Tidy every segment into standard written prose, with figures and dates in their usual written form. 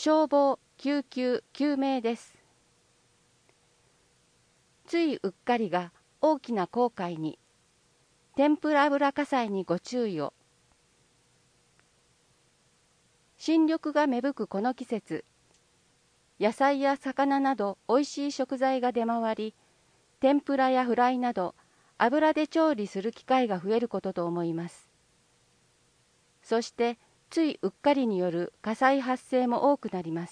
消防、救急、救命です。ついうっかりが大きな後悔に。天ぷら油火災にご注意を。新緑が芽吹くこの季節、野菜や魚などおいしい食材が出回り、天ぷらやフライなど油で調理する機会が増えることと思います。そしてついうっかりによる火災発生も多くなります。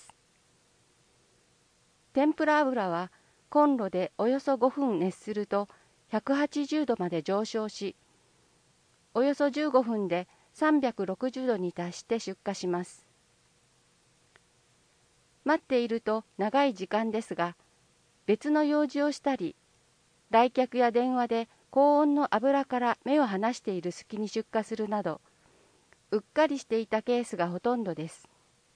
天ぷら油はコンロでおよそ5分熱すると180度まで上昇し、およそ15分で360度に達して出火します。待っていると長い時間ですが、別の用事をしたり、来客や電話で高温の油から目を離している隙に出火するなど、うっかりしていたケースがほとんどです。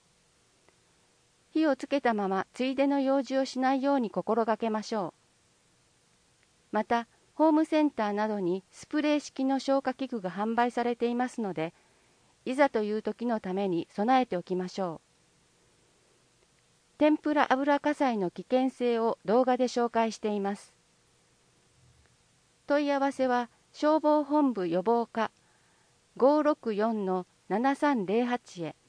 火をつけたままついでの用事をしないように心がけましょう。また、ホームセンターなどにスプレー式の消火器具が販売されていますので、いざという時のために備えておきましょう。天ぷら油火災の危険性を動画で紹介しています。問い合わせは消防本部予防課564-7308へ。